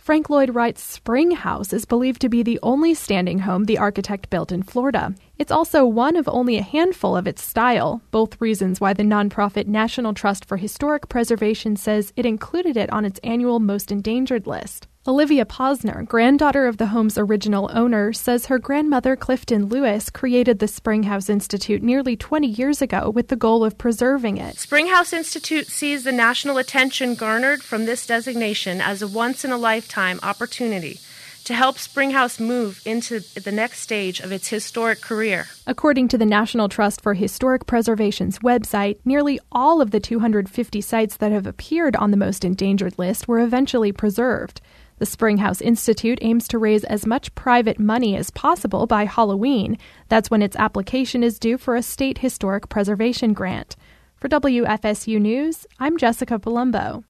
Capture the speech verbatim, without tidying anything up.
Frank Lloyd Wright's Spring House is believed to be the only standing home the architect built in Florida. It's also one of only a handful of its style, both reasons why the nonprofit National Trust for Historic Preservation says it included it on its annual Most Endangered list. Olivia Posner, granddaughter of the home's original owner, says her grandmother Clifton Lewis created the Springhouse Institute nearly twenty years ago with the goal of preserving it. Springhouse Institute sees the national attention garnered from this designation as a once-in-a-lifetime opportunity to help Springhouse move into the next stage of its historic career. According to the National Trust for Historic Preservation's website, nearly all of the two hundred fifty sites that have appeared on the Most Endangered list were eventually preserved. The Springhouse Institute aims to raise as much private money as possible by Halloween. That's when its application is due for a state historic preservation grant. For W F S U News, I'm Jessica Palumbo.